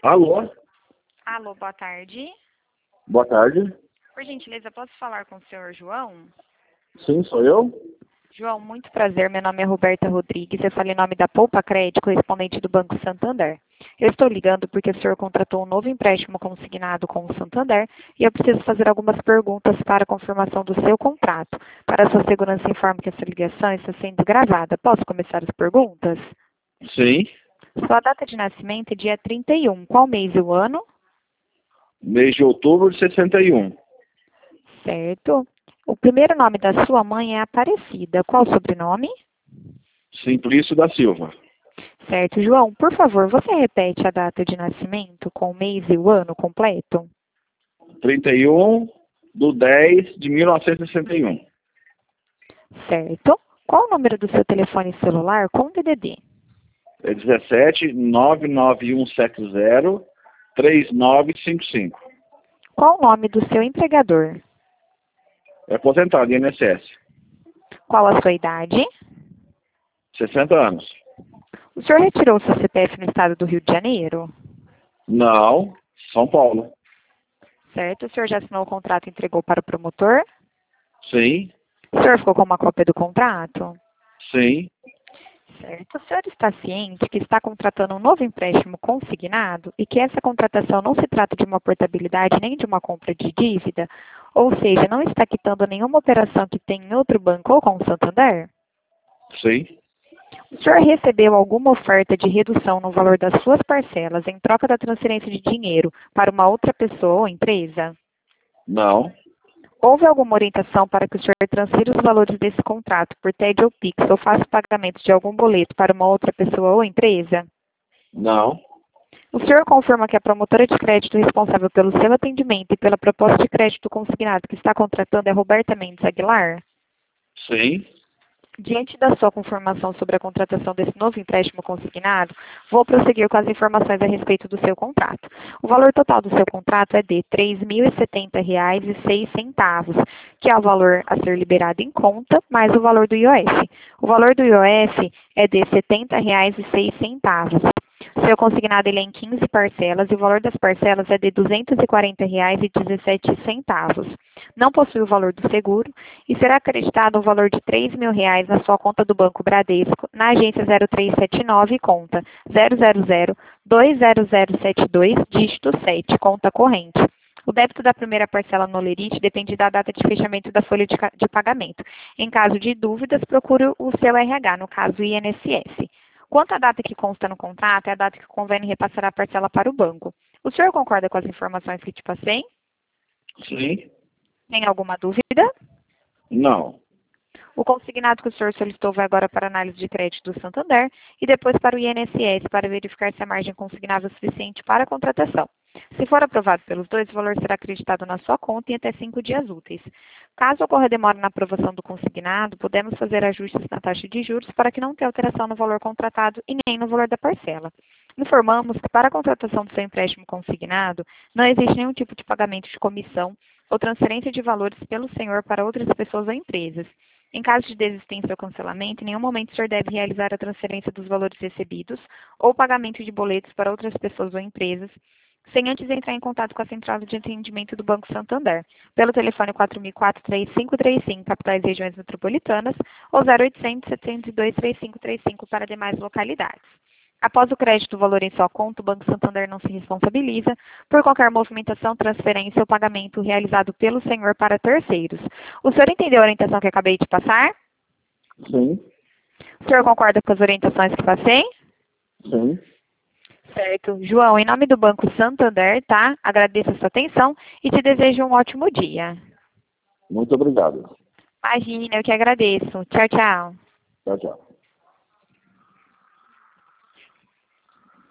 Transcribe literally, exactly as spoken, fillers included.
Alô? Alô, boa tarde. Boa tarde. Por gentileza, posso falar com o senhor João? Sim, sou eu. João, muito prazer. Meu nome é Roberta Rodrigues. Eu falo em nome da Poupa Crédito, correspondente do Banco Santander. Eu estou ligando porque o senhor contratou um novo empréstimo consignado com o Santander e eu preciso fazer algumas perguntas para a confirmação do seu contrato. Para a sua segurança, informo que essa ligação está sendo gravada. Posso começar as perguntas? Sim. Sua data de nascimento é dia trinta e um. Qual mês e o ano? Mês de outubro de sessenta e um. Certo. O primeiro nome da sua mãe é Aparecida. Qual o sobrenome? Simplício da Silva. Certo. João, por favor, você repete a data de nascimento com o mês e o ano completo? trinta e um de dez de mil novecentos e sessenta e um. Certo. Qual o número do seu telefone celular com D D D? É dezessete nove nove um sete zero três nove cinco cinco. Qual o nome do seu empregador? É aposentado, I N S S. Qual a sua idade? sessenta anos. O senhor retirou seu C P F no estado do Rio de Janeiro? Não, São Paulo. Certo. O senhor já assinou o contrato e entregou para o promotor? Sim, O senhor ficou com uma cópia do contrato? sim. Certo. O senhor está ciente que está contratando um novo empréstimo consignado e que essa contratação não se trata de uma portabilidade nem de uma compra de dívida? Ou seja, não está quitando nenhuma operação que tem em outro banco ou com o Santander? Sim. O senhor recebeu alguma oferta de redução no valor das suas parcelas em troca da transferência de dinheiro para uma outra pessoa ou empresa? Não. Houve alguma orientação para que o senhor transfira os valores desse contrato por T E D ou Pix ou faça o pagamento de algum boleto para uma outra pessoa ou empresa? Não. O senhor confirma que a promotora de crédito responsável pelo seu atendimento e pela proposta de crédito consignado que está contratando é Roberta Mendes Aguilar? Sim. Diante da sua confirmação sobre a contratação desse novo empréstimo consignado, vou prosseguir com as informações a respeito do seu contrato. O valor total do seu contrato é de três mil e setenta reais e seis centavos, que é o valor a ser liberado em conta, mais o valor do I O F. O valor do I O F é de setenta reais e seis centavos. O seu consignado ele é em quinze parcelas e o valor das parcelas é de duzentos e quarenta reais e dezessete centavos. Não possui o valor do seguro e será acreditado um valor de três mil reais na sua conta do Banco Bradesco, na agência zero três sete nove, conta zero zero zero dois zero zero sete dois, dígito sete, conta corrente. O débito da primeira parcela no Lerite depende da data de fechamento da folha de, de pagamento. Em caso de dúvidas, procure o seu R H, no caso I N S S. Quanto à data que consta no contrato, é a data que convém repassar a parcela para o banco. O senhor concorda com as informações que te passei? Sim. Tem alguma dúvida? Não. O consignado que o senhor solicitou vai agora para a análise de crédito do Santander e depois para o I N S S para verificar se a margem consignável é suficiente para a contratação. Se for aprovado pelos dois, o valor será acreditado na sua conta em até cinco dias úteis. Caso ocorra demora na aprovação do consignado, podemos fazer ajustes na taxa de juros para que não tenha alteração no valor contratado e nem no valor da parcela. Informamos que para a contratação do seu empréstimo consignado, não existe nenhum tipo de pagamento de comissão ou transferência de valores pelo senhor para outras pessoas ou empresas. Em caso de desistência ou cancelamento, em nenhum momento o senhor deve realizar a transferência dos valores recebidos ou pagamento de boletos para outras pessoas ou empresas, sem antes entrar em contato com a central de atendimento do Banco Santander, pelo telefone quatro mil e quatro, três cinco três cinco, capitais e regiões metropolitanas, ou zero oitocentos, setecentos e dois, três cinco três cinco para demais localidades. Após o crédito do valor em sua conta, o Banco Santander não se responsabiliza por qualquer movimentação, transferência ou pagamento realizado pelo senhor para terceiros. O senhor entendeu a orientação que acabei de passar? Sim. O senhor concorda com as orientações que passei? Sim. Certo. João, em nome do Banco Santander, tá? Agradeço a sua atenção e te desejo um ótimo dia. Muito obrigado. Imagina, eu que agradeço. Tchau, tchau. Tchau, tchau.